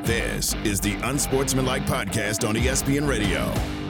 This is the Unsportsmanlike Podcast on ESPN Radio.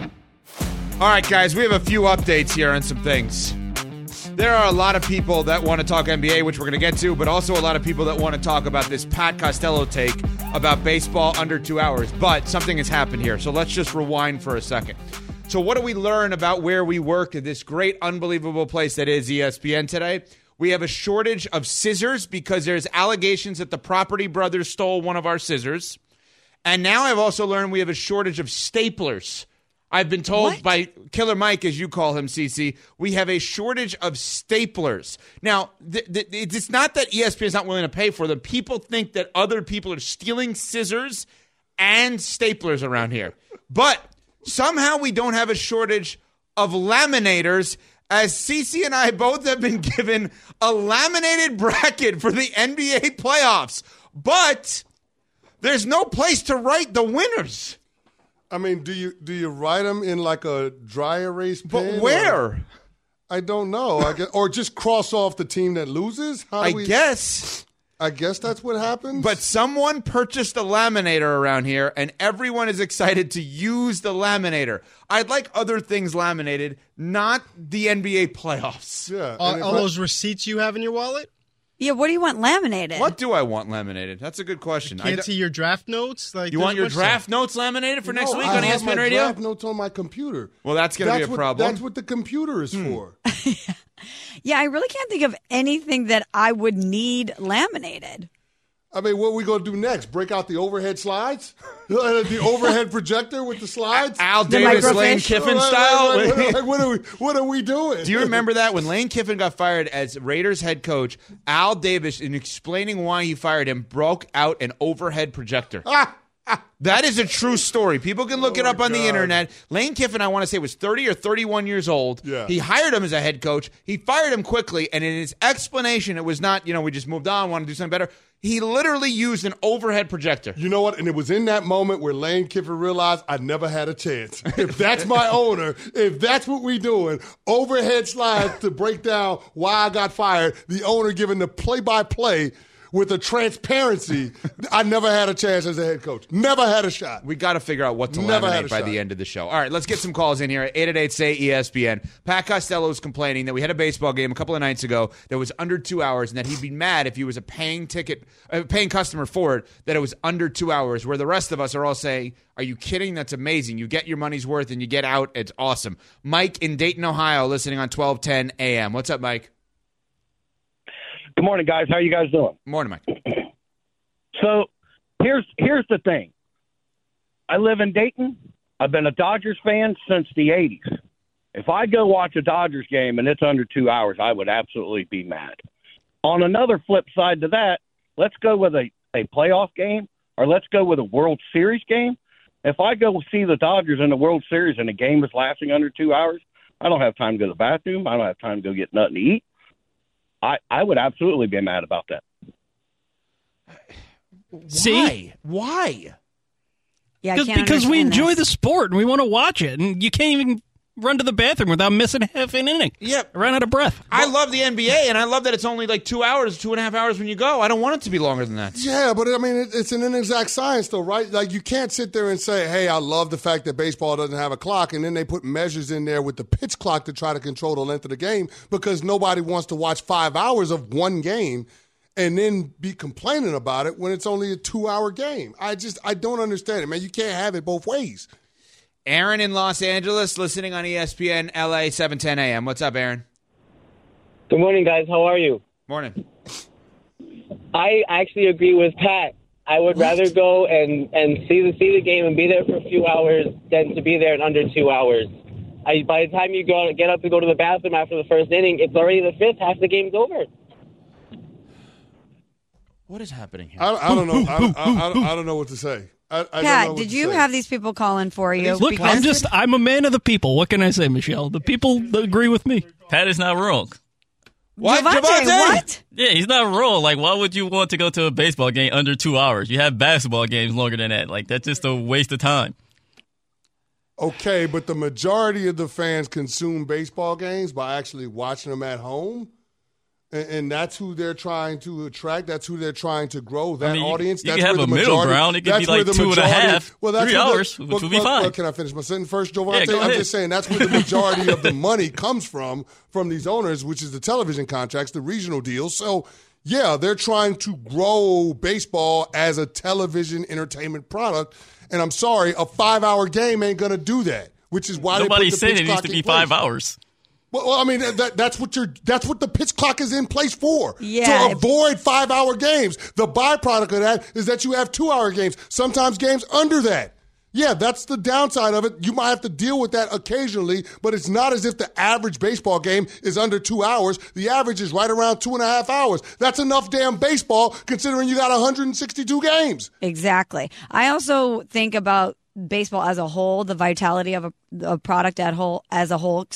All right, guys, we have a few updates here on some things. There are a lot of people that want to talk NBA, which we're going to get to, but also a lot of people that want to talk about this Pat Costello take about baseball under 2 hours. But something has happened here, so let's just rewind for a second. So what do we learn about where we work at this great, unbelievable place that is ESPN today? We have a shortage of scissors because there's allegations that the Property Brothers stole one of our scissors. And now I've also learned we have a shortage of staplers. I've been told by Killer Mike, as you call him, CC, we have a shortage of staplers. Now, it's not that ESPN is not willing to pay for them. People think that other people are stealing scissors and staplers around here. But somehow we don't have a shortage of laminators, as CC and I both have been given a laminated bracket for the NBA playoffs. But there's no place to write the winners. I mean, do you write them in like a dry erase pen? But where? I don't know. I guess, or just cross off the team that loses? I guess that's what happens. But someone purchased a laminator around here, and everyone is excited to use the laminator. I'd like other things laminated, not the NBA playoffs. Yeah. All those receipts you have in your wallet? Yeah, what do you want laminated? What do I want laminated? That's a good question. Can't see your draft notes? Like, you want your draft notes laminated for next week on I have ESPN my Radio? draft notes on my computer. Well, that's going to be a problem. That's what the computer is for. Yeah, I really can't think of anything that I would need laminated. I mean, what are we going to do next? Break out the overhead slides? The overhead projector with the slides? Al Davis, Lane Kiffin style? What are we doing? Do you remember that? When Lane Kiffin got fired as Raiders head coach, Al Davis, in explaining why he fired him, broke out an overhead projector. That is a true story. People can look it up on the internet. Lane Kiffin, I want to say, was 30 or 31 years old. Yeah. He hired him as a head coach. He fired him quickly, and in his explanation, it was not, we just moved on, want to do something better. He literally used an overhead projector. You know what? And it was in that moment where Lane Kiffin realized I never had a chance. If that's my owner, if that's what we doing, overhead slides to break down why I got fired, the owner giving the play-by-play with a transparency, I never had a chance as a head coach. Never had a shot. We got to figure out what to laminate by the end of the show. All right, let's get some calls in here at 888-SAY-ESPN. Pat Costello is complaining that we had a baseball game a couple of nights ago that was under 2 hours, and that he'd be mad if he was a paying customer for it, that it was under 2 hours, where the rest of us are all saying, are you kidding? That's amazing. You get your money's worth and you get out. It's awesome. Mike in Dayton, Ohio, listening on 1210 AM. What's up, Mike? Good morning, guys. How are you guys doing? Morning, Mike. So here's the thing. I live in Dayton. I've been a Dodgers fan since the 80s. If I go watch a Dodgers game and it's under 2 hours, I would absolutely be mad. On another flip side to that, let's go with a playoff game, or let's go with a World Series game. If I go see the Dodgers in the World Series and the game is lasting under 2 hours, I don't have time to go to the bathroom. I don't have time to go get nothing to eat. I would absolutely be mad about that. See? Why? Yeah, because we enjoy the sport and we want to watch it, and you can't even run to the bathroom without missing half an inning. Yep. I ran out of breath. I love the NBA, and I love that it's only like 2 hours, 2.5 hours when you go. I don't want it to be longer than that. Yeah, but I mean, it's an inexact science, though, right? Like, you can't sit there and say, hey, I love the fact that baseball doesn't have a clock, and then they put measures in there with the pitch clock to try to control the length of the game, because nobody wants to watch 5 hours of one game and then be complaining about it when it's only a 2 hour game. I don't understand it, man. You can't have it both ways. Aaron in Los Angeles, listening on ESPN LA 710 AM. What's up, Aaron? Good morning, guys. How are you? Morning. I actually agree with Pat. I would rather go and see the game and be there for a few hours than to be there in under 2 hours. By the time you get up to go to the bathroom after the first inning, it's already the fifth. Half the game's over. What is happening here? I don't know. I don't know what to say. Pat, did you have these people calling for you? Look, I'm a man of the people. What can I say, Michelle? The people agree with me. Pat is not wrong. What? Javante, what? Yeah, he's not wrong. Like, why would you want to go to a baseball game under 2 hours? You have basketball games longer than that. Like, that's just a waste of time. Okay, but the majority of the fans consume baseball games by actually watching them at home. And that's who they're trying to attract. That's who they're trying to grow. That audience. You that's can have where a the middle majority, ground. It could be like 2.5, 3 hours, which would be fine. Well, can I finish my sentence first, Giovanni? Yeah, go I'm ahead. just saying that's where the majority of the money comes from these owners, which is the television contracts, the regional deals. So, yeah, they're trying to grow baseball as a television entertainment product. And I'm sorry, a 5-hour game ain't going to do that, which is why Nobody's they put the saying pitch it needs clock to be in place. 5 hours. Well, I mean, that's what the pitch clock is in place for. Yeah. To avoid 5-hour games. The byproduct of that is that you have 2-hour games, sometimes games under that. Yeah, that's the downside of it. You might have to deal with that occasionally, but it's not as if the average baseball game is under 2 hours. The average is right around 2.5 hours. That's enough damn baseball considering you got 162 games. Exactly. I also think about baseball as a whole, the vitality of a product as a whole,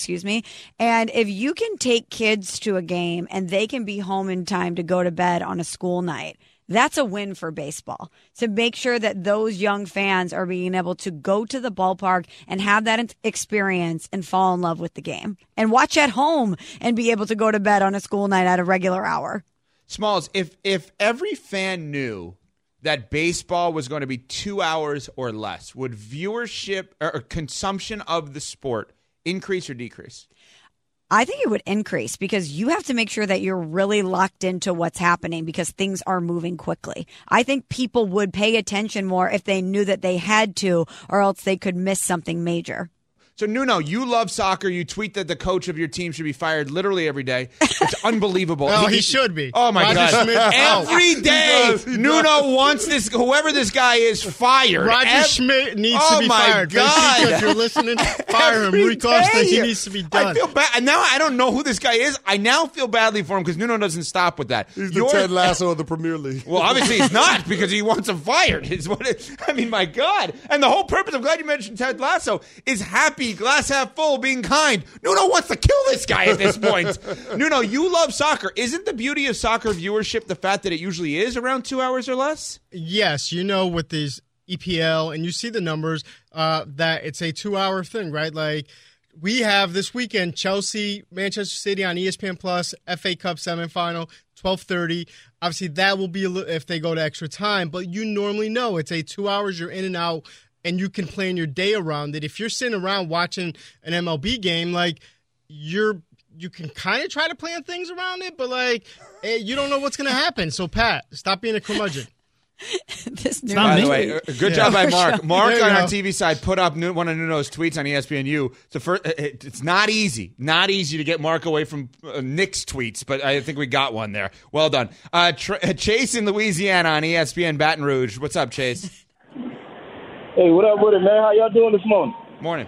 And if you can take kids to a game and they can be home in time to go to bed on a school night, that's a win for baseball. To make sure that those young fans are being able to go to the ballpark and have that experience and fall in love with the game and watch at home and be able to go to bed on a school night at a regular hour. Smalls, if every fan knew that baseball was going to be 2 hours or less, would viewership or consumption of the sport increase or decrease? I think it would increase because you have to make sure that you're really locked into what's happening because things are moving quickly. I think people would pay attention more if they knew that they had to, or else they could miss something major. So, Nuno, you love soccer. You tweet that the coach of your team should be fired literally every day. It's unbelievable. Oh, he should be. Oh, my Roger God. Schmidt. Every day, He does. Nuno wants whoever this guy is, fired. Roger Schmidt needs to be fired. Oh, my God. If you're listening, fire him. Every Rui Costa, day. he needs to be done. I feel bad. And now I don't know who this guy is. I now feel badly for him because Nuno doesn't stop with that. He's the Ted Lasso of the Premier League. Well, obviously he's not because he wants him fired. I mean, my God. And the whole purpose, I'm glad you mentioned Ted Lasso, is happy, glass half full, being kind. Nuno wants to kill this guy at this point. Nuno, you love soccer. Isn't the beauty of soccer viewership the fact that it usually is around 2 hours or less? Yes, with these EPL, and you see the numbers, that it's a 2-hour thing, right? Like, we have this weekend Chelsea, Manchester City on ESPN Plus, FA Cup semifinal, 12:30. Obviously, that will be if they go to extra time, but you normally know it's a 2 hours, you're in and out, and you can plan your day around it. If you're sitting around watching an MLB game, like, you can kind of try to plan things around it, but, like, you don't know what's going to happen. So, Pat, stop being a curmudgeon. By the way, good job by Mark. Mark on our go. TV side put up one of Nuno's tweets on ESPNU. It's not easy to get Mark away from Nick's tweets, but I think we got one there. Well done. Chase in Louisiana on ESPN Baton Rouge. What's up, Chase? Hey, what up with it, man? How y'all doing this morning? Morning.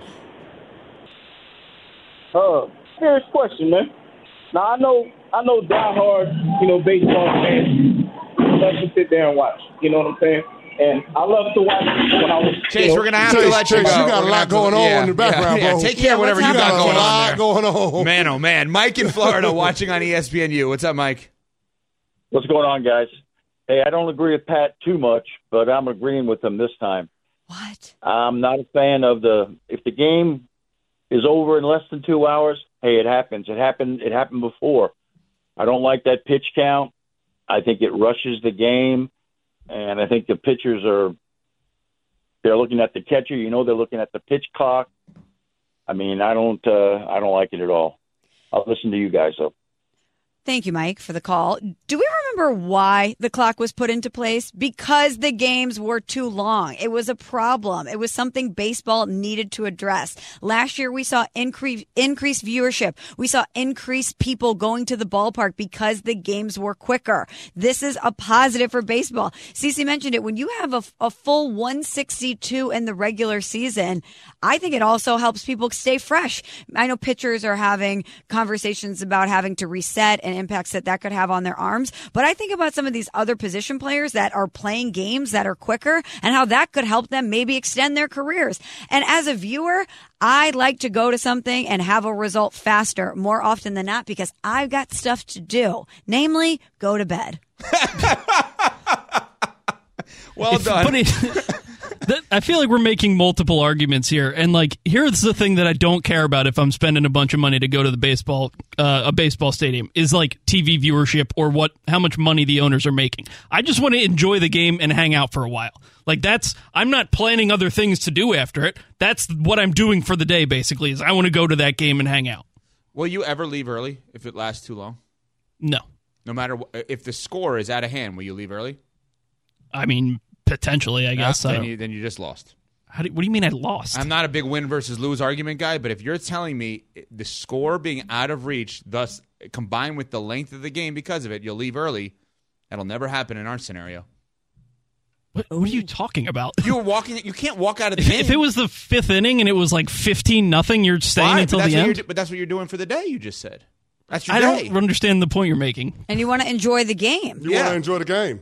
Serious question, man. Now I know diehard, baseball fans love to sit there and watch. You know what I'm saying? And I love to watch when I was. Chase, we're gonna have to let you go. You got a lot going on in the background, bro. Take care of whatever you got going on there. Going on. Man, oh man, Mike in Florida watching on ESPNU. What's up, Mike? What's going on, guys? Hey, I don't agree with Pat too much, but I'm agreeing with him this time. What? I'm not a fan of if the game is over in less than 2 hours, hey, it happens. It happened before. I don't like that pitch count. I think it rushes the game, and I think the pitchers they're looking at the catcher. They're looking at the pitch clock. I mean, I don't like it at all. I'll listen to you guys, though. Thank you, Mike, for the call. Do we remember why the clock was put into place? Because the games were too long. It was a problem. It was something baseball needed to address. Last year, we saw increased viewership. We saw increased people going to the ballpark because the games were quicker. This is a positive for baseball. Cece mentioned it. When you have a full 162 in the regular season, I think it also helps people stay fresh. I know pitchers are having conversations about having to reset and impacts that could have on their arms. But I think about some of these other position players that are playing games that are quicker and how that could help them maybe extend their careers. And as a viewer, I like to go to something and have a result faster more often than not because I've got stuff to do, namely go to bed. Well done. I feel like we're making multiple arguments here, and like here's the thing that I don't care about if I'm spending a bunch of money to go to the a baseball stadium is like TV viewership or how much money the owners are making. I just want to enjoy the game and hang out for a while. Like I'm not planning other things to do after it. That's what I'm doing for the day. Basically, is I want to go to that game and hang out. Will you ever leave early if it lasts too long? No. No matter if the score is out of hand, will you leave early? I mean, potentially, I guess. Then you just lost. What do you mean I lost? I'm not a big win versus lose argument guy, but if you're telling me the score being out of reach, thus combined with the length of the game because of it, you'll leave early, that'll never happen in our scenario. What are you talking about? You can't walk out of the game. If it was the fifth inning and it was like 15-0, you're staying until the end? But that's what you're doing for the day, you just said. That's your I day. don't understand the point you're making. And you want to enjoy the game. You want to enjoy the game.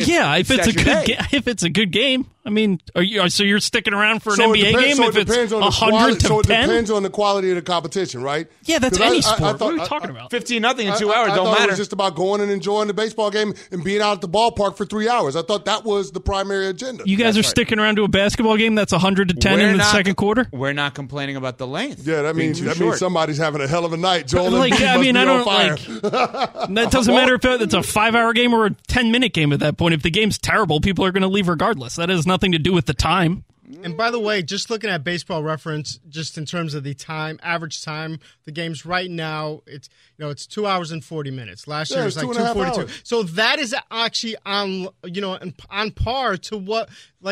If it's a good game. I mean, so you're sticking around for an NBA game if it's 100 to 10? So it depends on the quality of the competition, right? Yeah, that's any sport. What are we talking about? 15-0 in 2 hours I don't thought matter. It was just about going and enjoying the baseball game and being out at the ballpark for 3 hours. I thought that was the primary agenda. You guys are sticking around to a basketball game that's 100 to 10 in the second quarter? We're not complaining about the length. Yeah, that means somebody's having a hell of a night. Joel Embiid must be on fire. That doesn't matter if it's a 5-hour game or a 10-minute game at that point. If the game's terrible, people are going to leave regardless. That has nothing to do with the time. And by the way, just looking at Baseball Reference, just in terms of the average time, the game's right now, it's 2 hours and 40 minutes. Last year it was like 2:42. So that is actually on par to what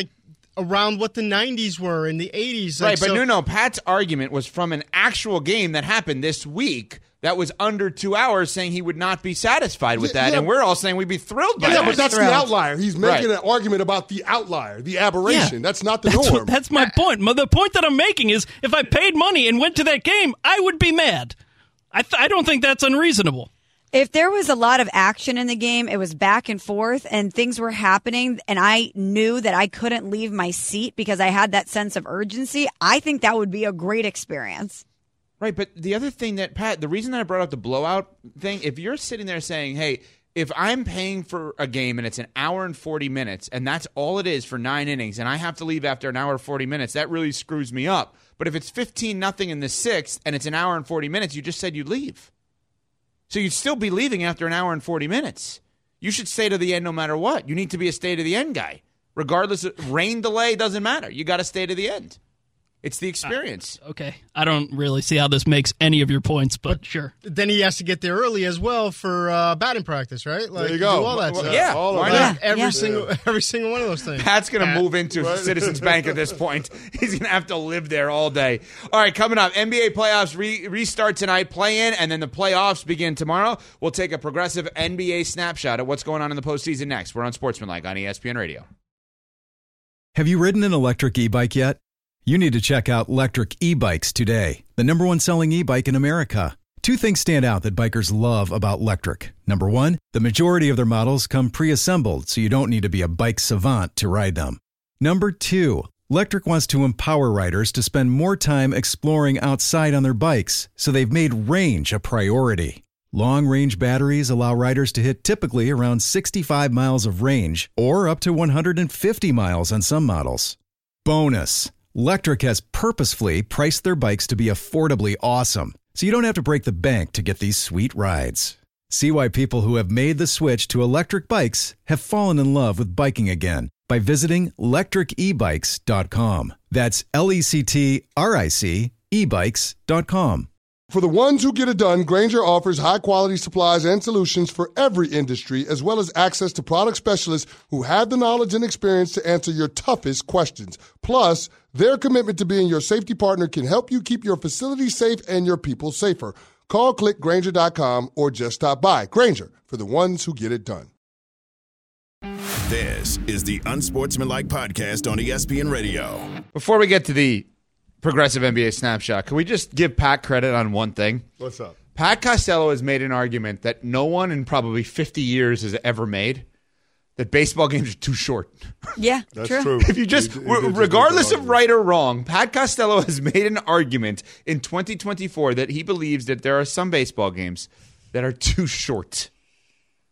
around what the 90s were in the 80s. Right, but Pat's argument was from an actual game that happened this week that was under 2 hours, saying he would not be satisfied with that, and we're all saying we'd be thrilled by that. Yeah, but that's the outlier. He's making an argument about the outlier, the aberration. Yeah, that's not the norm. That's my point. The point that I'm making is if I paid money and went to that game, I would be mad. I don't think that's unreasonable. If there was a lot of action in the game, it was back and forth, and things were happening, and I knew that I couldn't leave my seat because I had that sense of urgency, I think that would be a great experience. Right, but the other thing that, Pat, the reason that I brought up the blowout thing, if you're sitting there saying, hey, if I'm paying for a game and it's an hour and 40 minutes and that's all it is for 9 innings and I have to leave after an hour and 40 minutes, that really screws me up. But if it's 15-0 in the 6th and it's an hour and 40 minutes, you just said you'd leave. So you'd still be leaving after an hour and 40 minutes. You should stay to the end no matter what. You need to be a stay to the end guy. Regardless of rain delay, doesn't matter. You got to stay to the end. It's the experience. Okay. I don't really see how this makes any of your points, but sure. Then he has to get there early as well for batting practice, right? There you go. Do all that stuff. Yeah. Why not? Every single one of those things. Pat's going to move into Citizens Bank at this point. He's going to have to live there all day. All right, coming up, NBA playoffs restart tonight, play-in, and then the playoffs begin tomorrow. We'll take a progressive NBA snapshot at what's going on in the postseason next. We're on Sportsmanlike on ESPN Radio. Have you ridden an electric e-bike yet? You need to check out Lectric E-Bikes today, the #1 selling e-bike in America. Two things stand out that bikers love about Lectric. Number one, the majority of their models come pre-assembled, so you don't need to be a bike savant to ride them. Number two, Lectric wants to empower riders to spend more time exploring outside on their bikes, so they've made range a priority. Long-range batteries allow riders to hit typically around 65 miles of range, or up to 150 miles on some models. Bonus! Lectric has purposefully priced their bikes to be affordably awesome, so you don't have to break the bank to get these sweet rides. See why people who have made the switch to electric bikes have fallen in love with biking again by visiting lectricebikes.com. That's LECTRIC ebikes.com. For the ones who get it done, Grainger offers high-quality supplies and solutions for every industry, as well as access to product specialists who have the knowledge and experience to answer your toughest questions. Plus, their commitment to being your safety partner can help you keep your facility safe and your people safer. Call, click Grainger.com, or just stop by. Grainger, for the ones who get it done. This is the Unsportsmanlike Podcast on ESPN Radio. Before we get to the progressive NBA snapshot, can we just give Pat credit on one thing? What's up? Pat Costello has made an argument that no one in probably 50 years has ever made, that baseball games are too short. Yeah, that's true. If you just, regardless of right or wrong, Pat Costello has made an argument in 2024 that he believes that there are some baseball games that are too short.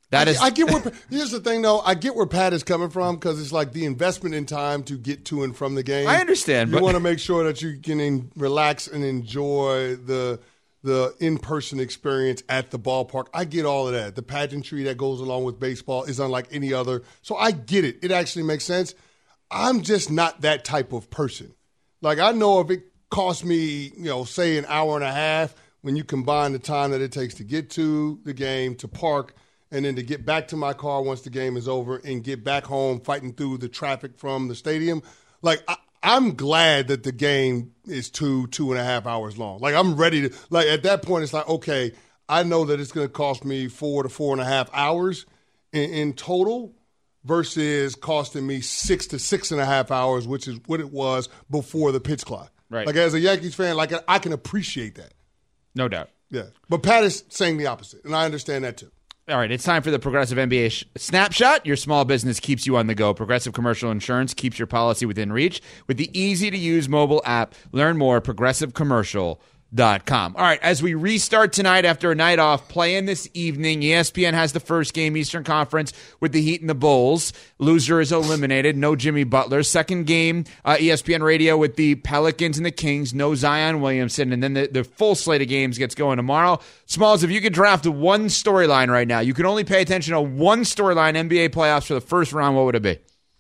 I get where. Here's the thing, though. I get where Pat is coming from because it's like the investment in time to get to and from the game. I understand. You want to make sure that you can relax and enjoy the in-person experience at the ballpark. I get all of that. The pageantry that goes along with baseball is unlike any other. So I get it. It actually makes sense. I'm just not that type of person. Like, I know if it costs me, say an hour and a half, when you combine the time that it takes to get to the game, to park, and then to get back to my car once the game is over and get back home fighting through the traffic from the stadium. Like, I'm glad that the game is 2.5 hours long. Like, I'm ready to – like, at that point, it's like, okay, I know that it's going to cost me 4 to 4.5 hours in total versus costing me 6 to 6.5 hours, which is what it was before the pitch clock. Right. Like, as a Yankees fan, like, I can appreciate that. No doubt. Yeah. But Pat is saying the opposite, and I understand that too. All right, it's time for the Progressive NBA Snapshot. Your small business keeps you on the go. Progressive Commercial Insurance keeps your policy within reach with the easy-to-use mobile app. Learn more at progressivecommercial.com. All right, as we restart tonight after a night off, playing this evening, ESPN has the first game, Eastern Conference, with the Heat and the Bulls. Loser is eliminated. No Jimmy Butler. Second game, ESPN Radio with the Pelicans and the Kings. No Zion Williamson. And then the full slate of games gets going tomorrow. Smalls, if you could draft one storyline right now, you can only pay attention to one storyline, NBA playoffs for the first round, what would it be?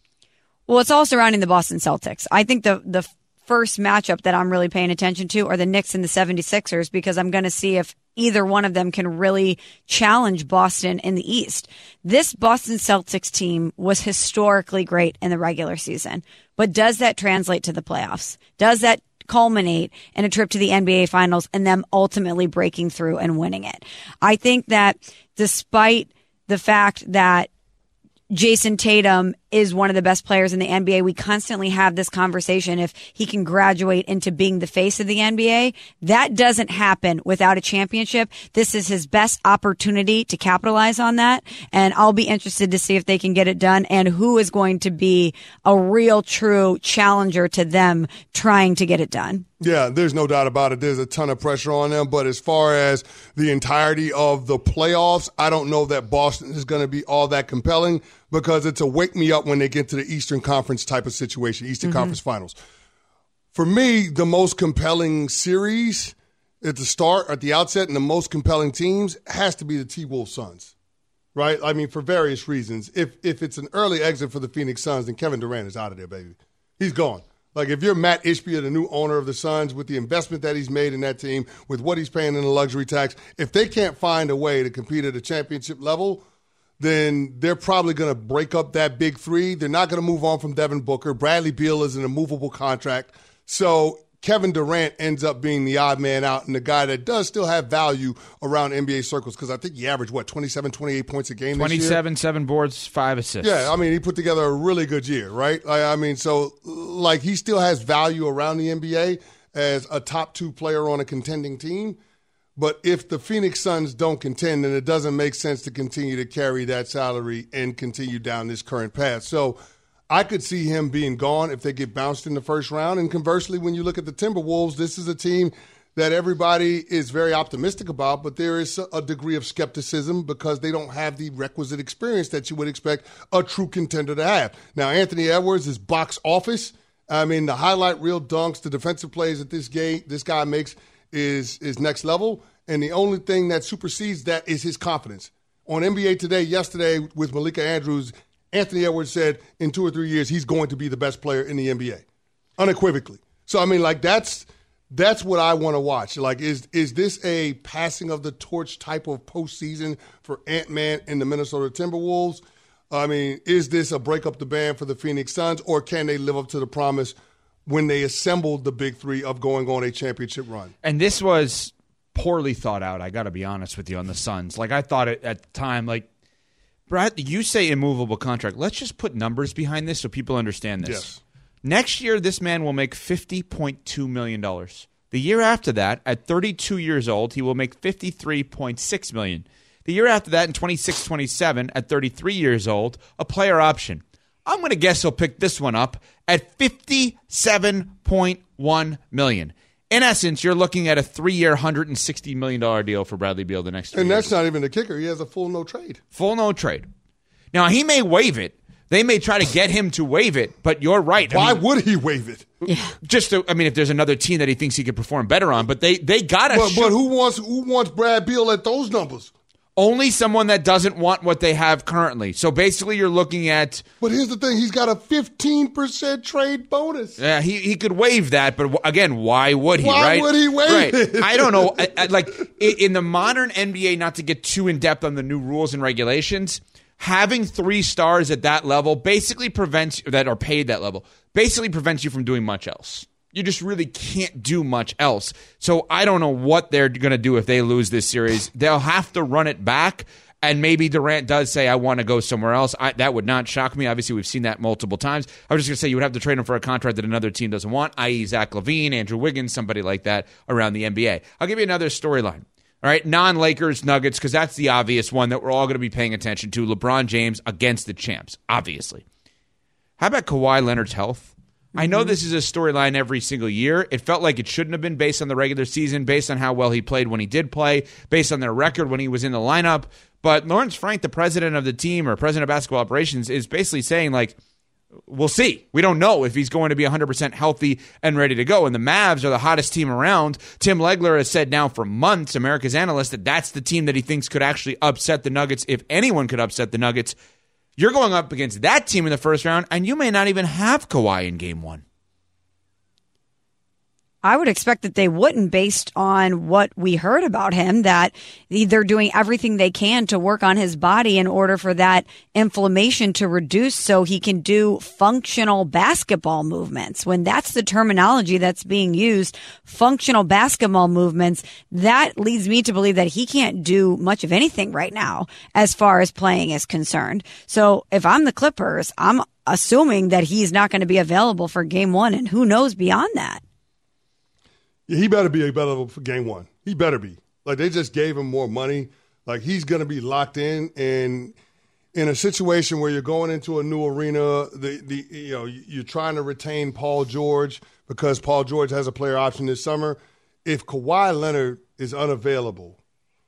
Well, it's all surrounding the Boston Celtics. I think the first matchup that I'm really paying attention to are the Knicks and the 76ers, because I'm going to see if either one of them can really challenge Boston in the East. This Boston Celtics team was historically great in the regular season, but does that translate to the playoffs? Does that culminate in a trip to the NBA Finals and them ultimately breaking through and winning it? I think that despite the fact that Jason Tatum is one of the best players in the NBA, we constantly have this conversation if he can graduate into being the face of the NBA. That doesn't happen without a championship. This is his best opportunity to capitalize on that, and I'll be interested to see if they can get it done and who is going to be a real, true challenger to them trying to get it done. Yeah, there's no doubt about it. There's a ton of pressure on them, but as far as the entirety of the playoffs, I don't know that Boston is going to be all that compelling because it's a wake me up when they get to the Eastern Conference type of situation, Eastern Conference Finals. For me, the most compelling series at the start, at the outset, and the most compelling teams has to be the T-Wolves Suns, right? I mean, for various reasons. If it's an early exit for the Phoenix Suns, then Kevin Durant is out of there, baby. He's gone. Like, if you're Matt Ishbia, the new owner of the Suns, with the investment that he's made in that team, with what he's paying in the luxury tax, if they can't find a way to compete at a championship level, then they're probably going to break up that big three. They're not going to move on from Devin Booker. Bradley Beal is an immovable contract. So Kevin Durant ends up being the odd man out and the guy that does still have value around NBA circles because I think he averaged, 27, 28 points a game this year? 27, 7 boards, 5 assists. Yeah, I mean, he put together a really good year, right? I mean, so, like, he still has value around the NBA as a top 2 player on a contending team. But if the Phoenix Suns don't contend, then it doesn't make sense to continue to carry that salary and continue down this current path. So I could see him being gone if they get bounced in the first round. And conversely, when you look at the Timberwolves, this is a team that everybody is very optimistic about, but there is a degree of skepticism because they don't have the requisite experience that you would expect a true contender to have. Now, Anthony Edwards is box office. I mean, the highlight reel dunks, the defensive plays that this guy makes is next level, and the only thing that supersedes that is his confidence. On NBA Today yesterday with Malika Andrews, Anthony Edwards said in 2 or 3 years he's going to be the best player in the NBA, unequivocally. So, I mean, like, that's what I want to watch. Like, is this a passing of the torch type of postseason for Ant-Man and the Minnesota Timberwolves? I mean, is this a break up the band for the Phoenix Suns, or can they live up to the promise when they assembled the big three of going on a championship run? And this was poorly thought out, I got to be honest with you, on the Suns. Like, I thought it at the time, like, Brad, you say immovable contract. Let's just put numbers behind this so people understand this. Yes. Next year, this man will make $50.2 million. The year after that, at 32 years old, he will make $53.6 million. The year after that, in 26-27, at 33 years old, a player option. I'm going to guess he'll pick this one up at $57.1 million. in essence, you're looking at a 3-year, $160 million deal for Bradley Beal the next 3 years. And that's not even the kicker. He has a full no trade. Full no trade. Now, he may waive it. They may try to get him to waive it, but you're right. Why would he waive it? If there's another team that he thinks he could perform better on, but they got to. But who wants Brad Beal at those numbers? Only someone that doesn't want what they have currently. So basically, you're looking at. But here's the thing: he's got a 15% trade bonus. Yeah, he could waive that, but again, why would he? Why would he waive it? I don't know. In the modern NBA, not to get too in depth on the new rules and regulations. Having 3 stars at that level basically prevents that are paid that level basically prevents you from doing much else. You just really can't do much else. So I don't know what they're going to do if they lose this series. They'll have to run it back, and maybe Durant does say, I want to go somewhere else. That would not shock me. Obviously, we've seen that multiple times. I was just going to say you would have to trade him for a contract that another team doesn't want, i.e. Zach LaVine, Andrew Wiggins, somebody like that around the NBA. I'll give you another storyline. All right, non-Lakers Nuggets, because that's the obvious one that we're all going to be paying attention to. LeBron James against the champs, obviously. How about Kawhi Leonard's health? I know this is a storyline every single year. It felt like it shouldn't have been based on the regular season, based on how well he played when he did play, based on their record when he was in the lineup. But Lawrence Frank, the president of the team or president of basketball operations, is basically saying, we'll see. We don't know if he's going to be 100% healthy and ready to go. And the Mavs are the hottest team around. Tim Legler has said now for months, America's analyst, that that's the team that he thinks could actually upset the Nuggets, if anyone could upset the Nuggets. You're going up against that team in the first round, and you may not even have Kawhi in game 1. I would expect that they wouldn't, based on what we heard about him, that they're doing everything they can to work on his body in order for that inflammation to reduce so he can do functional basketball movements. When that's the terminology that's being used, functional basketball movements, that leads me to believe that he can't do much of anything right now as far as playing is concerned. So if I'm the Clippers, I'm assuming that he's not going to be available for game 1, and who knows beyond that. Yeah, he better be available for game 1. He better be. They just gave him more money. He's going to be locked in. And in a situation where you're going into a new arena, you're trying to retain Paul George because Paul George has a player option this summer. If Kawhi Leonard is unavailable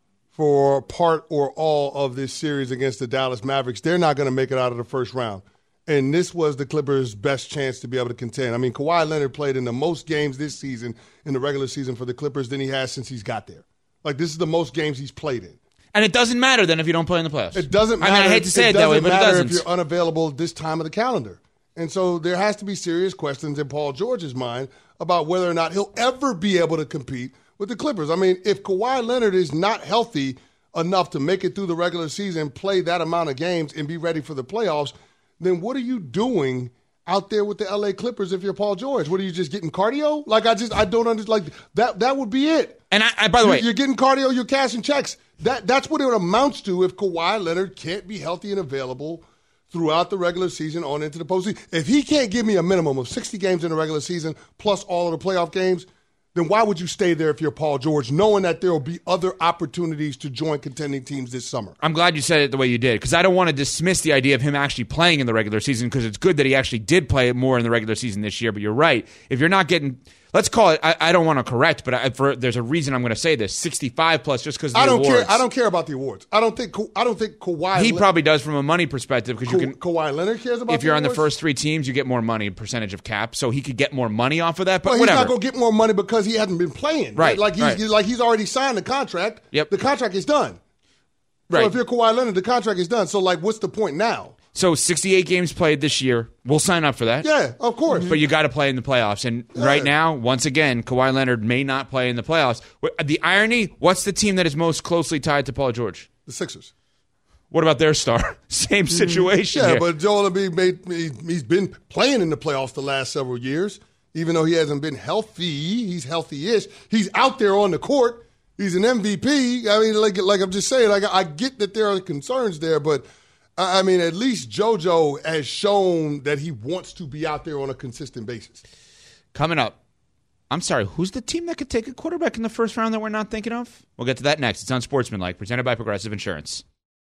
for part or all of this series against the Dallas Mavericks, they're not going to make it out of the first round. And this was the Clippers' best chance to be able to contend. I mean, Kawhi Leonard played in the most games this season in the regular season for the Clippers than he has since he's got there. This is the most games he's played in. And it doesn't matter then if you don't play in the playoffs. It doesn't matter. I hate to say it that way, but it doesn't. If you're unavailable this time of the calendar. And so there has to be serious questions in Paul George's mind about whether or not he'll ever be able to compete with the Clippers. I mean, if Kawhi Leonard is not healthy enough to make it through the regular season, play that amount of games, and be ready for the playoffs, then what are you doing out there with the LA Clippers if you're Paul George? What are you just getting cardio? I don't understand. That would be it. And by the way, you're getting cardio, you're cashing checks. That's what it amounts to if Kawhi Leonard can't be healthy and available throughout the regular season on into the postseason. If he can't give me a minimum of 60 games in the regular season plus all of the playoff games, then why would you stay there if you're Paul George, knowing that there will be other opportunities to join contending teams this summer? I'm glad you said it the way you did, because I don't want to dismiss the idea of him actually playing in the regular season, because it's good that he actually did play more in the regular season this year. But you're right. If you're not getting, let's call it, I don't want to correct, but there's a reason I'm going to say this, 65 plus just because of the awards. I don't care about the awards. I don't think Kawhi. He probably does from a money perspective, because you can. Kawhi Leonard cares about. If you're the on awards? the first 3 teams, you get more money, percentage of cap, so he could get more money off of that. But well, whatever. He's not going to get more money because he hasn't been playing. Right. He's already signed the contract. Yep. The contract is done. Right. So if you're Kawhi Leonard, the contract is done. So what's the point now? So 68 games played this year. We'll sign up for that. Yeah, of course. But you got to play in the playoffs. And right now, once again, Kawhi Leonard may not play in the playoffs. The irony, what's the team that is most closely tied to Paul George? The Sixers. What about their star? Same situation. Yeah, here. but Joel Embiid, he's been playing in the playoffs the last several years. Even though he hasn't been healthy, he's healthy-ish. He's out there on the court. He's an MVP. I mean, like I'm just saying, I get that there are concerns there, but I mean, at least JoJo has shown that he wants to be out there on a consistent basis. Coming up, I'm sorry, who's the team that could take a quarterback in the first round that we're not thinking of? We'll get to that next. It's Unsportsmanlike, presented by Progressive Insurance.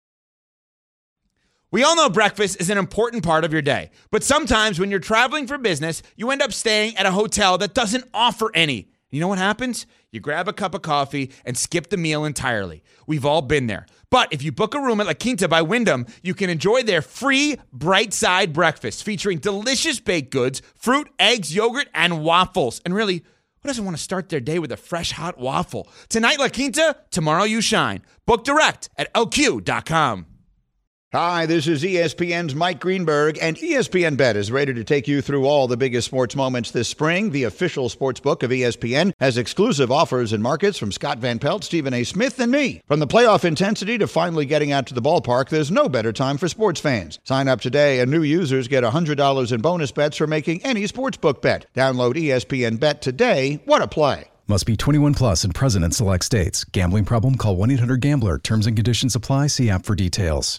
We all know breakfast is an important part of your day, but sometimes when you're traveling for business, you end up staying at a hotel that doesn't offer any. You know what happens? You grab a cup of coffee and skip the meal entirely. We've all been there. But if you book a room at La Quinta by Wyndham, you can enjoy their free Bright Side breakfast featuring delicious baked goods, fruit, eggs, yogurt, and waffles. And really, who doesn't want to start their day with a fresh, hot waffle? Tonight, La Quinta, tomorrow you shine. Book direct at LQ.com. Hi, this is ESPN's Mike Greenberg, and ESPN Bet is ready to take you through all the biggest sports moments this spring. The official sports book of ESPN has exclusive offers and markets from Scott Van Pelt, Stephen A. Smith, and me. From the playoff intensity to finally getting out to the ballpark, there's no better time for sports fans. Sign up today, and new users get $100 in bonus bets for making any sportsbook bet. Download ESPN Bet today. What a play. Must be 21 plus and present in select states. Gambling problem? Call 1-800-GAMBLER. Terms and conditions apply. See app for details.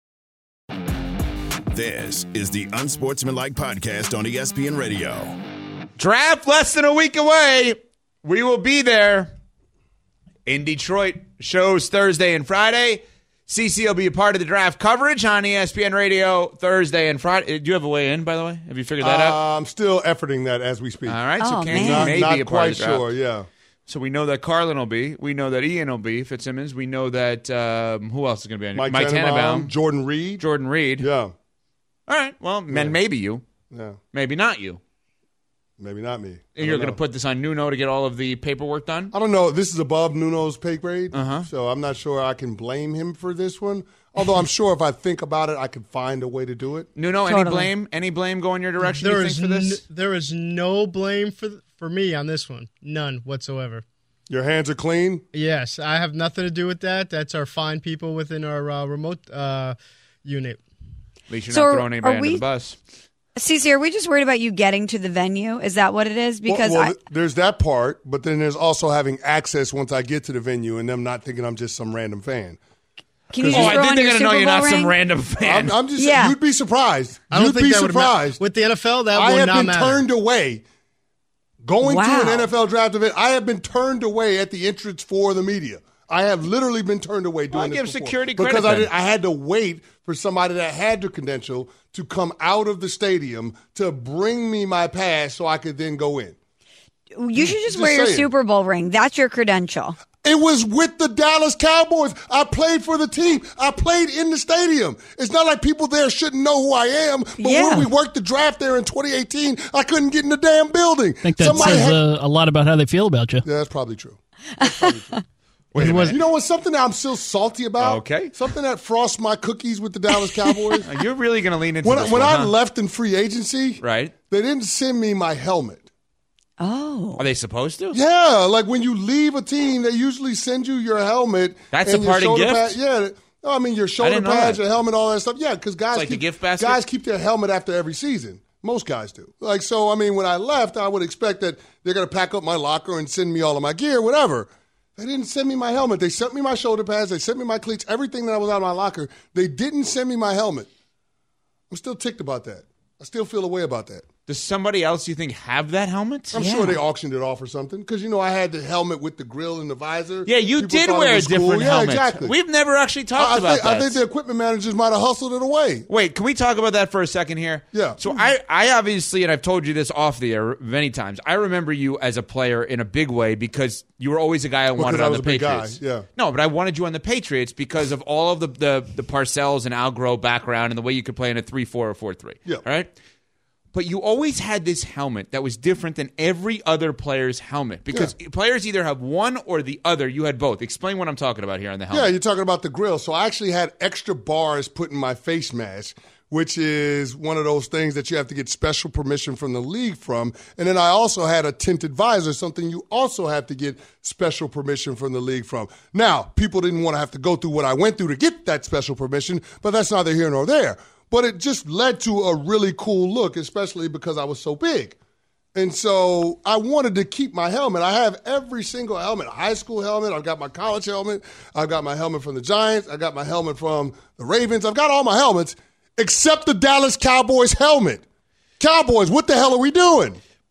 This is the Unsportsmanlike Podcast on ESPN Radio. Draft less than a week away. We will be there in Detroit. Shows Thursday and Friday. CC will be a part of the draft coverage on ESPN Radio Thursday and Friday. Do you have a way in, by the way? Have you figured that out? I'm still efforting that as we speak. All right, so Kenzie may be a part quite of the draft. sure, yeah. So we know that Carlin will be. We know that Ian will be. Fitzsimmons. We know that who else is going to be on? Mike Tannenbaum. Jordan Reed. Yeah. All right. Well, maybe you. Yeah. Maybe not you. Maybe not me. And you're going to put this on Nuno to get all of the paperwork done? I don't know. This is above Nuno's pay grade, so I'm not sure I can blame him for this one. Although I'm sure if I think about it, I could find a way to do it. Nuno, any blame? Any blame going your direction you think, for this? There is no blame for me on this one. None whatsoever. Your hands are clean? Yes. I have nothing to do with that. That's our fine people within our remote unit. At least you're not throwing anybody under the bus. Cece, are we just worried about you getting to the venue? Is that what it is? Because there's that part, but then there's also having access once I get to the venue and them not thinking I'm just some random fan. Can you just I think they're going to know you're not some random fan. I'm just saying, you'd be surprised. You'd be surprised. With the NFL, that I will have not been matter. turned away. Going to an NFL draft event, I have been turned away at the entrance for the media. I have literally been turned away doing this give before. security credit because I had to wait for somebody that had the credential to come out of the stadium to bring me my pass so I could then go in. You should just wear your Super Bowl ring. That's your credential. It was with the Dallas Cowboys. I played for the team. I played in the stadium. It's not like people there shouldn't know who I am. But when we worked the draft there in 2018, I couldn't get in the damn building. I think that says a lot about how they feel about you. Yeah, that's probably true. Wait a minute. You know what's something that I'm still salty about? Okay. Something that frosts my cookies with the Dallas Cowboys. You're really going to lean into when this when one, I left in free agency, right? They didn't send me my helmet. Oh. Are they supposed to? Yeah, like when you leave a team, they usually send you your helmet. That's and a parting your shoulder gift? pad. Yeah. No, I mean your shoulder pads, your helmet, all that stuff. Yeah, because guys, like the gift basket? Guys keep their helmet after every season. Most guys do. Like, so, I mean, when I left, I would expect that they're going to pack up my locker and send me all of my gear, whatever. They didn't send me my helmet. They sent me my shoulder pads. They sent me my cleats, everything that was out of my locker. They didn't send me my helmet. I'm still ticked about that. I still feel a way about that. Does somebody else, you think, have that helmet? I'm sure they auctioned it off or something. Because, you know, I had the helmet with the grill and the visor. Yeah, you People did thought it wear a was cool. different helmet. Yeah, exactly. We've never actually talked about that. I think the equipment managers might have hustled it away. Wait, can we talk about that for a second here? Yeah. So I obviously, and I've told you this off the air many times, I remember you as a player in a big way because you were always a guy I wanted on the Patriots. Guy, yeah. No, but I wanted you on the Patriots because of all of the Parcells and Al Groh background and the way you could play in a 3-4 or 4-3. Yeah. All right? But you always had this helmet that was different than every other player's helmet because players either have one or the other. You had both. Explain what I'm talking about here on the helmet. Yeah, you're talking about the grill. So I actually had extra bars put in my face mask, which is one of those things that you have to get special permission from the league from. And then I also had a tinted visor, something you also have to get special permission from the league from. Now, people didn't want to have to go through what I went through to get that special permission, but that's neither here nor there. But it just led to a really cool look, especially because I was so big. And so I wanted to keep my helmet. I have every single helmet, a high school helmet. I've got my college helmet. I've got my helmet from the Giants. I got my helmet from the Ravens. I've got all my helmets except the Dallas Cowboys helmet. Cowboys, what the hell are we doing?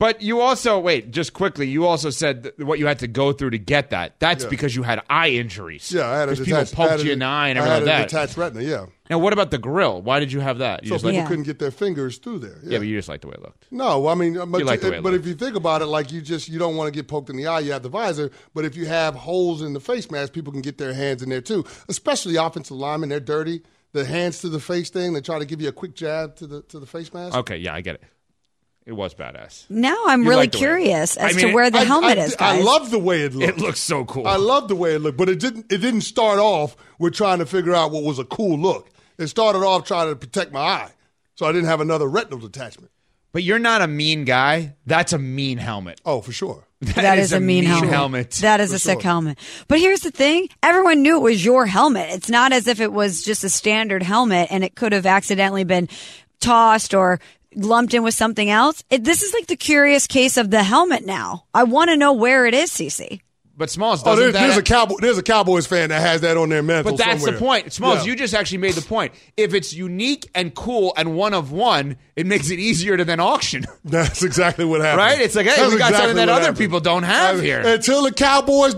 But you also, just quickly, you also said what you had to go through to get that. That's because you had eye injuries. Yeah, I had a people poked you in the eye and everything like that. I had a detached retina, yeah. Now, what about the grill? Why did you have that? So people couldn't get their fingers through there. Yeah, but you just liked the way it looked. No, I mean, but if you think about it, like you don't want to get poked in the eye, you have the visor. But if you have holes in the face mask, people can get their hands in there too, especially offensive linemen. They're dirty. The hands to the face thing, they try to give you a quick jab to the face mask. Okay, yeah, I get it. It was badass. Now I'm really curious as to where the helmet is, guys. I love the way it looked. It looks so cool. I love the way it looked, but it didn't start off with trying to figure out what was a cool look. It started off trying to protect my eye, so I didn't have another retinal detachment. But you're not a mean guy. That's a mean helmet. Oh, for sure. That is a mean helmet. That is a sick helmet. But here's the thing. Everyone knew it was your helmet. It's not as if it was just a standard helmet and it could have accidentally been tossed or lumped in with something else. This is like the curious case of the helmet now. I want to know where it is, CeCe. But Smalls doesn't there's a Cowboys fan that has that on their mantle. But that's somewhere. the point. Smalls, you just actually made the point. If it's unique and cool and one of one, it makes it easier to then auction. That's exactly what happened. Right? It's like, hey, we got something that other people don't have here. Until the Cowboys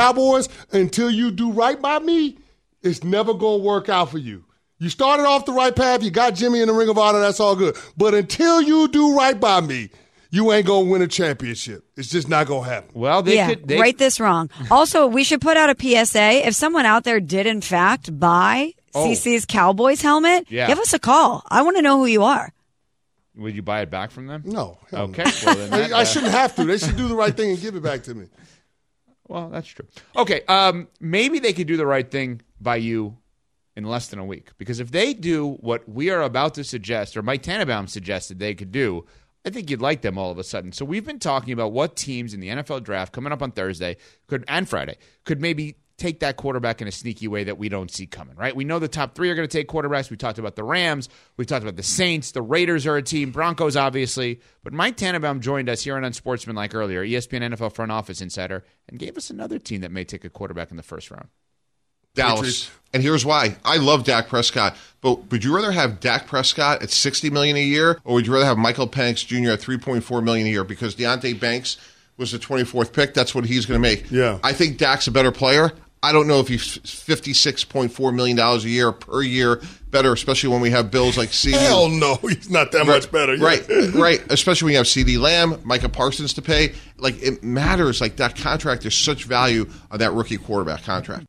until you do right by me, it's never going to work out for you. You started off the right path. You got Jimmy in the Ring of Honor. That's all good. But until you do right by me, you ain't going to win a championship. It's just not going to happen. Well, right this wrong. Also, we should put out a PSA. If someone out there did, in fact, buy CeCe's Cowboys helmet, give us a call. I want to know who you are. Would you buy it back from them? No. Okay. Well, then I shouldn't have to. They should do the right thing and give it back to me. Well, that's true. Okay. Maybe they could do the right thing by you in less than a week. Because if they do what we are about to suggest, or Mike Tannenbaum suggested they could do, I think you'd like them all of a sudden. So we've been talking about what teams in the NFL draft coming up on Thursday and Friday could maybe take that quarterback in a sneaky way that we don't see coming, right? We know the top three are going to take quarterbacks. We talked about the Rams. We talked about the Saints. The Raiders are a team. Broncos, obviously. But Mike Tannenbaum joined us here on Unsportsmanlike earlier, ESPN NFL front office insider, and gave us another team that may take a quarterback in the first round. Dallas. And here's why. I love Dak Prescott, but would you rather have Dak Prescott at $60 million a year, or would you rather have Michael Penix Jr. at $3.4 million a year? Because Deonte Banks was the 24th pick. That's what he's going to make. Yeah. I think Dak's a better player. I don't know if he's $56.4 million a year per year better, especially when we have bills like CD. Hell no, he's not that much better. Right. Especially when you have CD Lamb, Micah Parsons to pay. Like, it matters. Like, that contract, there's such value on that rookie quarterback contract.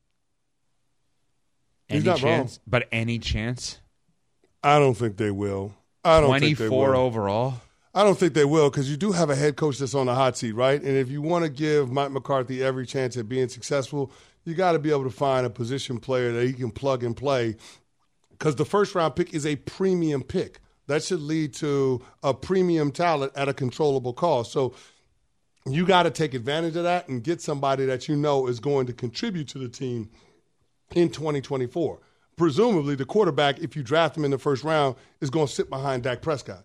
He's not wrong. But any chance? I don't think they will. I don't think they will. 24 overall? I don't think they will, because you do have a head coach that's on the hot seat, right? And if you want to give Mike McCarthy every chance at being successful, you got to be able to find a position player that he can plug and play, because the first-round pick is a premium pick. That should lead to a premium talent at a controllable cost. So you got to take advantage of that and get somebody that you know is going to contribute to the team in 2024. Presumably, the quarterback, if you draft him in the first round, is going to sit behind Dak Prescott.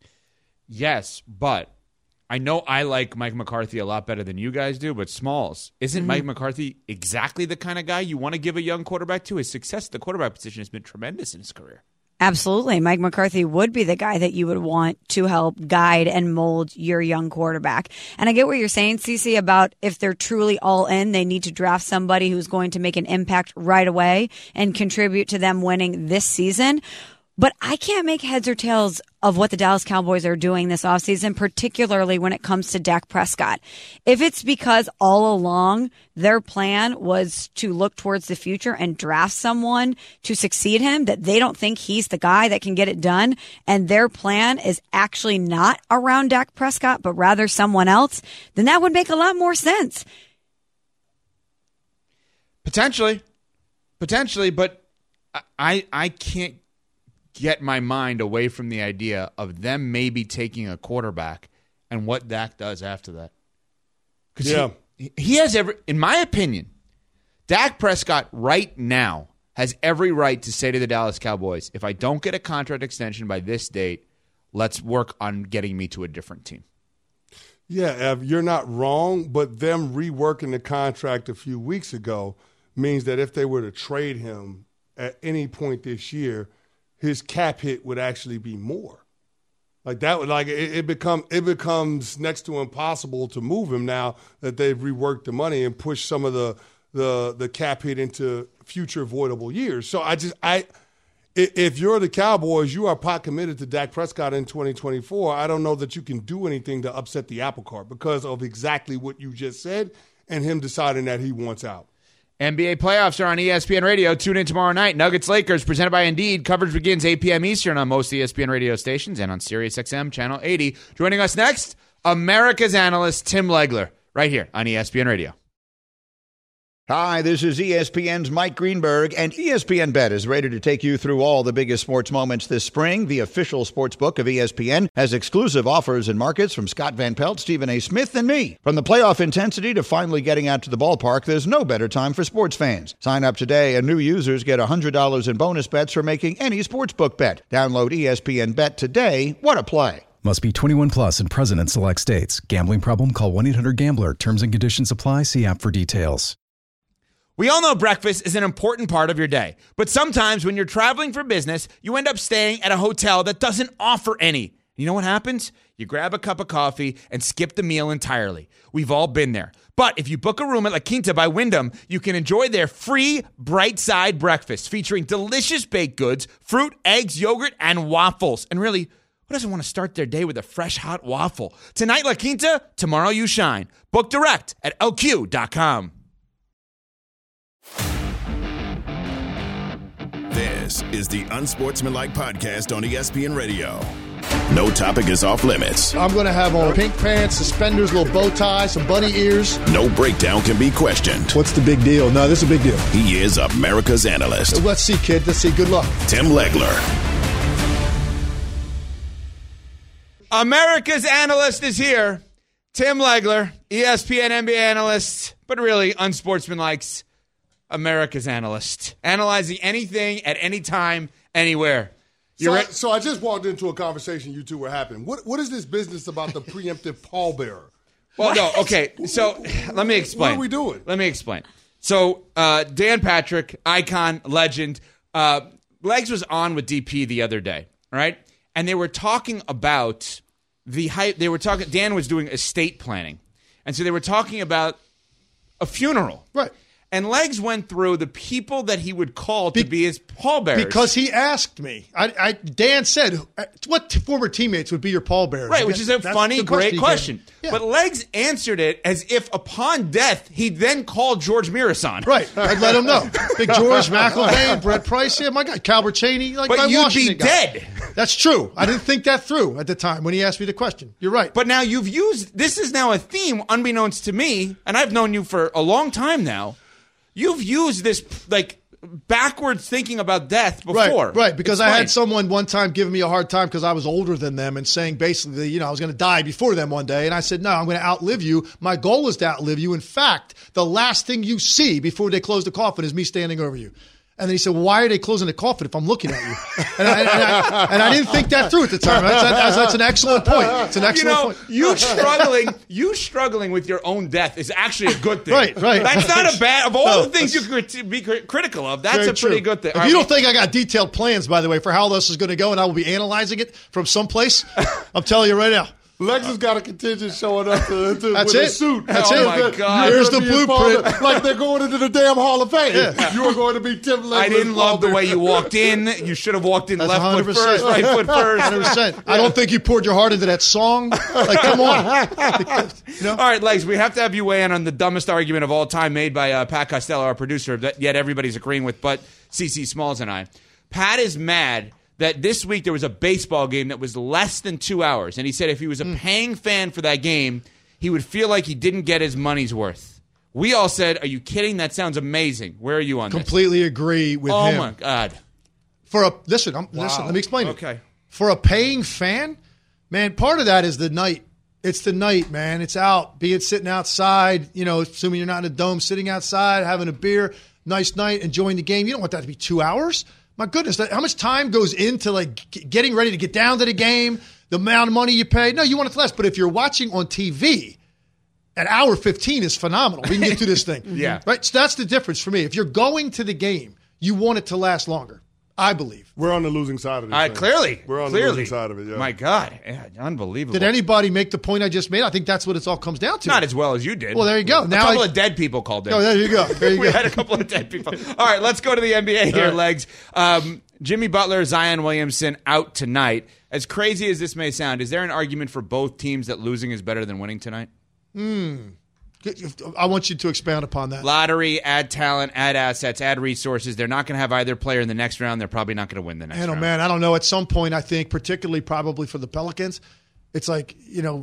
Yes, but I know I like Mike McCarthy a lot better than you guys do, but Smalls, isn't Mike McCarthy exactly the kind of guy you want to give a young quarterback to? His success at the quarterback position has been tremendous in his career. Absolutely. Mike McCarthy would be the guy that you would want to help guide and mold your young quarterback. And I get what you're saying, CeCe, about if they're truly all in, they need to draft somebody who's going to make an impact right away and contribute to them winning this season. But I can't make heads or tails of what the Dallas Cowboys are doing this offseason, particularly when it comes to Dak Prescott. If it's because all along their plan was to look towards the future and draft someone to succeed him, that they don't think he's the guy that can get it done, and their plan is actually not around Dak Prescott, but rather someone else, then that would make a lot more sense. Potentially, but I can't get my mind away from the idea of them maybe taking a quarterback and what Dak does after that. Because he has in my opinion, Dak Prescott right now has every right to say to the Dallas Cowboys, if I don't get a contract extension by this date, let's work on getting me to a different team. Yeah, Ev, you're not wrong, but them reworking the contract a few weeks ago means that if they were to trade him at any point this year, his cap hit would actually be more. Like that, like it becomes next to impossible to move him now that they've reworked the money and pushed some of the cap hit into future avoidable years. So if you're the Cowboys, you are pot committed to Dak Prescott in 2024. I don't know that you can do anything to upset the apple cart because of exactly what you just said and him deciding that he wants out. NBA playoffs are on ESPN Radio. Tune in tomorrow night. Nuggets-Lakers, presented by Indeed. Coverage begins 8 p.m. Eastern on most ESPN radio stations and on SiriusXM Channel 80. Joining us next, America's analyst Tim Legler, right here on ESPN Radio. Hi, this is ESPN's Mike Greenberg, and ESPN Bet is ready to take you through all the biggest sports moments this spring. The official sports book of ESPN has exclusive offers and markets from Scott Van Pelt, Stephen A. Smith, and me. From the playoff intensity to finally getting out to the ballpark, there's no better time for sports fans. Sign up today, and new users get $100 in bonus bets for making any sportsbook bet. Download ESPN Bet today. What a play. Must be 21 plus and present in select states. Gambling problem? Call 1-800-GAMBLER. Terms and conditions apply. See app for details. We all know breakfast is an important part of your day, but sometimes when you're traveling for business, you end up staying at a hotel that doesn't offer any. You know what happens? You grab a cup of coffee and skip the meal entirely. We've all been there. But if you book a room at La Quinta by Wyndham, you can enjoy their free Bright Side breakfast featuring delicious baked goods, fruit, eggs, yogurt, and waffles. And really, who doesn't want to start their day with a fresh, hot waffle? Tonight, La Quinta, tomorrow you shine. Book direct at LQ.com. This is the Unsportsmanlike Podcast on ESPN Radio. No topic is off limits. I'm going to have on pink pants, suspenders, little bow tie, some bunny ears. No breakdown can be questioned. What's the big deal? No, this is a big deal. He is America's analyst. Let's see, kid. Let's see. Good luck. Tim Legler. America's analyst is here. Tim Legler, ESPN NBA analyst, but really unsportsmanlike's America's analyst, analyzing anything at any time, anywhere. So I just walked into a conversation you two were having. What is this business about the preemptive pallbearer? Well, no, okay. So let me explain. What are we doing? Let me explain. So Dan Patrick, icon, legend, Legs was on with DP the other day, right? And they were talking about the hype. Dan was doing estate planning, and so they were talking about a funeral, right? And Legs went through the people that he would call to be his pallbearers. Because he asked me. Dan said, what former teammates would be your pallbearers? Right, which is a funny, great question. Yeah. But Legs answered it as if upon death, he'd then call George Mirasan. Right, I'd let him know. Big George, McIlvain, Brett Price, yeah, my guy, Calbert Cheney. Like but my you'd Washington be guy. dead. That's true. I didn't think that through at the time when he asked me the question. You're right. But now this is now a theme unbeknownst to me, and I've known you for a long time now. You've used this, like, backwards thinking about death before. Right, because I had someone one time giving me a hard time because I was older than them and saying basically, I was going to die before them one day. And I said, no, I'm going to outlive you. My goal is to outlive you. In fact, the last thing you see before they close the coffin is me standing over you. And then he said, well, why are they closing the coffin if I'm looking at you? And I didn't think that through at the time. That's an excellent point. It's an excellent point. You struggling with your own death is actually a good thing. Right. That's not a bad, of all the things you could be critical of, that's a pretty good thing. If you don't think I got detailed plans, by the way, for how this is going to go, and I will be analyzing it from someplace, I'm telling you right now. Lex has got a contingent showing up with a suit. That's it. My God. Here's the blueprint. Like they're going into the damn Hall of Fame. Yeah. You are going to be Tim Legler. I didn't love the way you walked in. You should have walked in That's left 100%. foot first, right foot first. 100%. I don't think you poured your heart into that song. Like, come on. All right, Legs, we have to have you weigh in on the dumbest argument of all time made by Pat Costello, our producer, that yet everybody's agreeing with but CC Smalls and I. Pat is mad that this week there was a baseball game that was less than 2 hours. And he said if he was a paying fan for that game, he would feel like he didn't get his money's worth. We all said, are you kidding? That sounds amazing. Where are you on Completely agree with him. Oh, my God. Listen, let me explain it. Okay. For a paying fan, man, part of that is the night. It's the night, man. It's out, be it sitting outside, assuming you're not in a dome, sitting outside, having a beer, nice night, enjoying the game. You don't want that to be 2 hours. My goodness, how much time goes into like getting ready to get down to the game, the amount of money you pay? No, you want it to last. But if you're watching on TV, an hour 15 is phenomenal. We can get through this thing. Yeah. Right? So that's the difference for me. If you're going to the game, you want it to last longer. I believe. We're on the losing side of this. All right, clearly. We're on the losing side of it, yeah. My God. Yeah, unbelievable. Did anybody make the point I just made? I think that's what it all comes down to. Not as well as you did. Well, there you go. A couple of dead people called in. Oh, there you go. There you we go. had a couple of dead people. All right, let's go to the NBA here, Legs. Jimmy Butler, Zion Williamson out tonight. As crazy as this may sound, is there an argument for both teams that losing is better than winning tonight? I want you to expound upon that. Lottery, add talent, add assets, add resources. They're not going to have either player in the next round. They're probably not going to win the next round. Man, I don't know. At some point, I think, particularly probably for the Pelicans, it's like,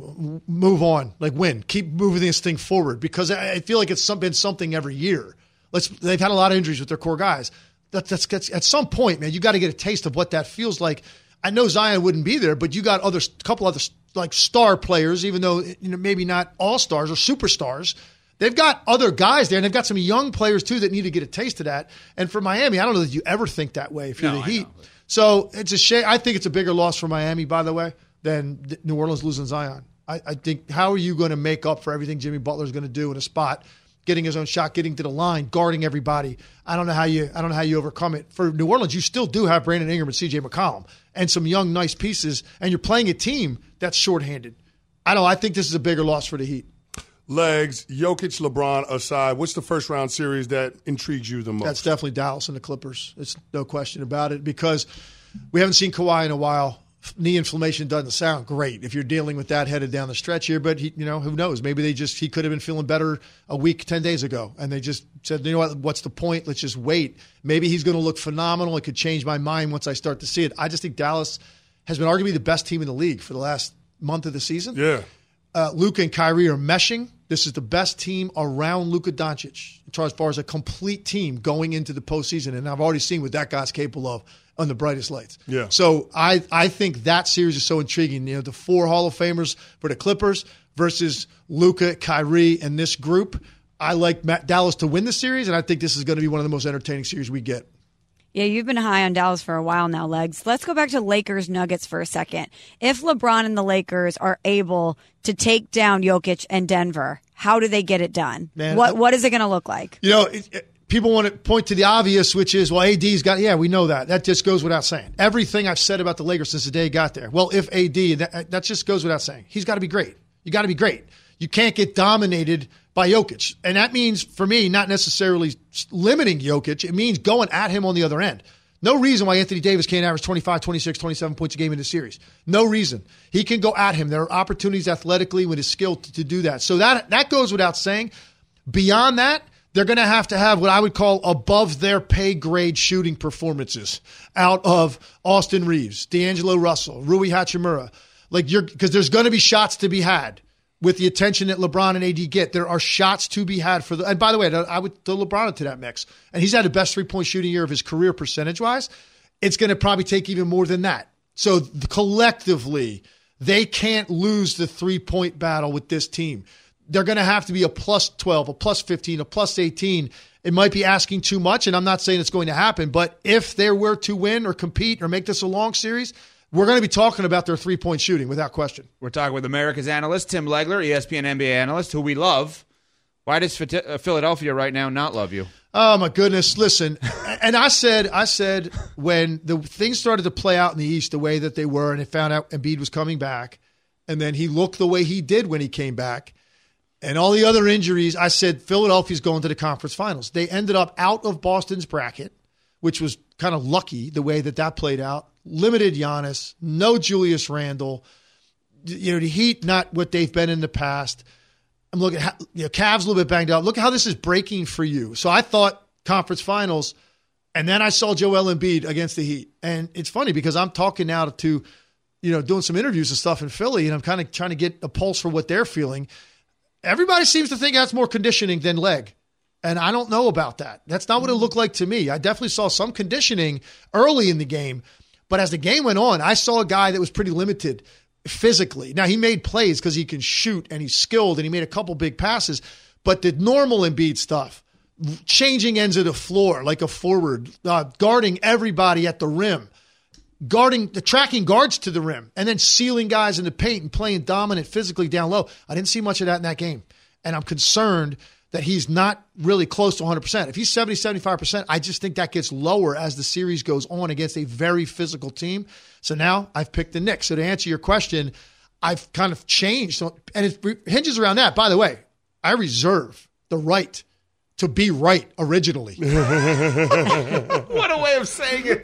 move on, like win. Keep moving this thing forward because I feel like it's been something every year. They've had a lot of injuries with their core guys. That's at some point, man, you got to get a taste of what that feels like. I know Zion wouldn't be there, but you got a couple other like star players, even though maybe not all stars or superstars. They've got other guys there, and they've got some young players too that need to get a taste of that. And for Miami, I don't know that you ever think that way if you're the Heat. So it's a shame. I think it's a bigger loss for Miami, by the way, than New Orleans losing Zion. I think, how are you going to make up for everything Jimmy Butler is going to do in a spot, getting his own shot, getting to the line, guarding everybody? I don't know how you overcome it. For New Orleans, you still do have Brandon Ingram and C.J. McCollum and some young, nice pieces, and you're playing a team that's shorthanded. I think this is a bigger loss for the Heat. Legs, Jokic, LeBron aside, what's the first round series that intrigues you the most? That's definitely Dallas and the Clippers. It's no question about it because we haven't seen Kawhi in a while. Knee inflammation doesn't sound great if you're dealing with that headed down the stretch here, but who knows? Maybe he could have been feeling better a week, 10 days ago, and they just said, what's the point? Let's just wait. Maybe he's going to look phenomenal. It could change my mind once I start to see it. I just think Dallas has been arguably the best team in the league for the last month of the season. Yeah. Luka and Kyrie are meshing. This is the best team around Luka Doncic as far as a complete team going into the postseason, and I've already seen what that guy's capable of on the brightest lights. Yeah. So I think that series is so intriguing. The 4 Hall of Famers for the Clippers versus Luka, Kyrie, and this group. I like Dallas to win the series, and I think this is going to be one of the most entertaining series we get. Yeah, you've been high on Dallas for a while now, Legs. Let's go back to Lakers Nuggets for a second. If LeBron and the Lakers are able to take down Jokic and Denver, how do they get it done? Man, what is it going to look like? People want to point to the obvious, which is, well, AD's got, we know that. That just goes without saying. Everything I've said about the Lakers since the day he got there. Well, if AD, that just goes without saying. He's got to be great. You got to be great. You can't get dominated by Jokic. And that means, for me, not necessarily limiting Jokic. It means going at him on the other end. No reason why Anthony Davis can't average 25, 26, 27 points a game in this series. No reason. He can go at him. There are opportunities athletically with his skill to do that. So that goes without saying. Beyond that, they're going to have what I would call above their pay grade shooting performances out of Austin Reeves, D'Angelo Russell, Rui Hachimura. Because there's going to be shots to be had with the attention that LeBron and AD get. There are shots to be had and by the way, I would throw LeBron into that mix. And he's had the best 3-point shooting year of his career percentage-wise. It's going to probably take even more than that. So collectively, they can't lose the 3-point battle with this team. They're going to have to be a plus 12, a plus 15, a plus 18. It might be asking too much, and I'm not saying it's going to happen, but if they were to win or compete or make this a long series, we're going to be talking about their 3-point shooting without question. We're talking with America's analyst, Tim Legler, ESPN NBA analyst, who we love. Why does Philadelphia right now not love you? Oh, my goodness. Listen, and I said when the things started to play out in the East the way that they were and they found out Embiid was coming back, and then he looked the way he did when he came back, and all the other injuries, I said Philadelphia's going to the conference finals. They ended up out of Boston's bracket, which was kind of lucky the way that played out. Limited Giannis, no Julius Randle. The Heat, not what they've been in the past. I'm looking at Cavs a little bit banged up. Look at how this is breaking for you. So I thought conference finals, and then I saw Joel Embiid against the Heat. And it's funny because I'm talking now to doing some interviews and stuff in Philly, and I'm kind of trying to get a pulse for what they're feeling. Everybody seems to think that's more conditioning than leg. And I don't know about that. That's not what it looked like to me. I definitely saw some conditioning early in the game. But as the game went on, I saw a guy that was pretty limited physically. Now, he made plays because he can shoot and he's skilled and he made a couple big passes. But the normal Embiid stuff, changing ends of the floor like a forward, guarding everybody at the rim, tracking guards to the rim, and then sealing guys in the paint and playing dominant physically down low. I didn't see much of that in that game. And I'm concerned that he's not really close to 100%. If he's 70, 75%, I just think that gets lower as the series goes on against a very physical team. So now I've picked the Knicks. So to answer your question, I've kind of changed. And it hinges around that. By the way, I reserve the right to be right originally. What a way of saying it.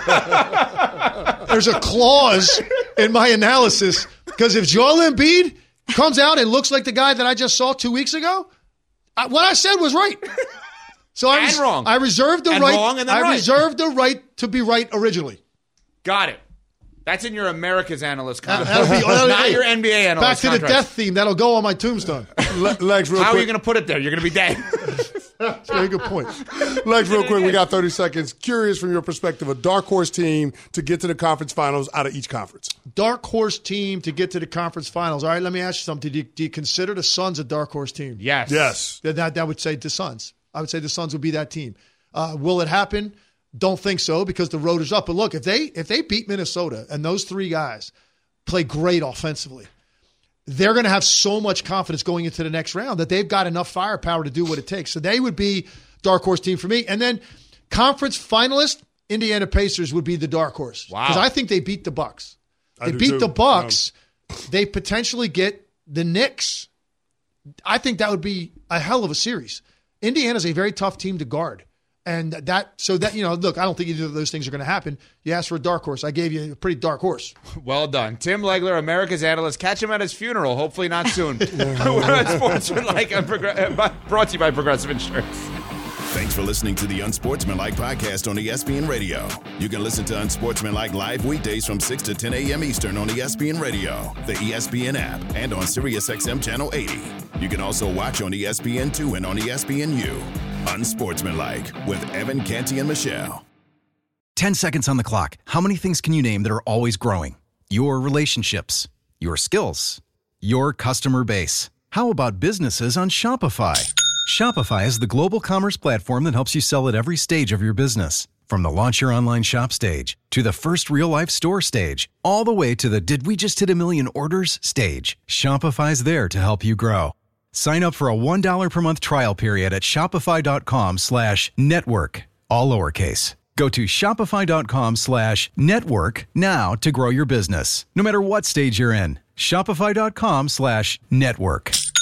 There's a clause in my analysis because if Joel Embiid comes out and looks like the guy that I just saw 2 weeks ago, what I said was right. So wrong. I reserved the and right. Wrong and then I right. reserved the right to be right originally. Got it. That's in your America's analyst contract. That'll Not be, your NBA analyst back to contract. the death theme. That'll go on my tombstone. Lex, real How quick. are you going to put it there? You're going to be dead. That's a very good point. Lex, real quick, we got 30 seconds. Curious from your perspective, a dark horse team to get to the conference finals out of each conference. Dark horse team to get to the conference finals. All right, let me ask you something. Do you consider the Suns a dark horse team? Yes. Yes. That would say the Suns. I would say the Suns would be that team. Will it happen? Don't think so because the road is up. But look, if they beat Minnesota and those three guys play great offensively, they're going to have so much confidence going into the next round that they've got enough firepower to do what it takes. So they would be dark horse team for me. And then conference finalist, Indiana Pacers would be the dark horse. Wow. Because I think they beat the Bucks. I They do beat too. the Bucks. They potentially get the Knicks. I think that would be a hell of a series. Indiana's a very tough team to guard. And look, I don't think either of those things are going to happen. You asked for a dark horse. I gave you a pretty dark horse. Well done. Tim Legler, America's analyst. Catch him at his funeral. Hopefully not soon. We're on Sportsmanlike, brought to you by Progressive Insurance. Thanks for listening to the Unsportsmanlike podcast on ESPN Radio. You can listen to Unsportsmanlike live weekdays from 6 to 10 a.m. Eastern on ESPN Radio, the ESPN app, and on SiriusXM Channel 80. You can also watch on ESPN2 and on ESPNU. Unsportsmanlike with Evan, Canty, and Michelle. 10 seconds on the clock. How many things can you name that are always growing? Your relationships, your skills, your customer base. How about businesses on Shopify? Shopify is the global commerce platform that helps you sell at every stage of your business. From the launch your online shop stage, to the first real-life store stage, all the way to the did we just hit a million orders stage. Shopify's there to help you grow. Sign up for a $1 per month trial period at shopify.com/network, all lowercase. Go to shopify.com/network now to grow your business, no matter what stage you're in. Shopify.com/network.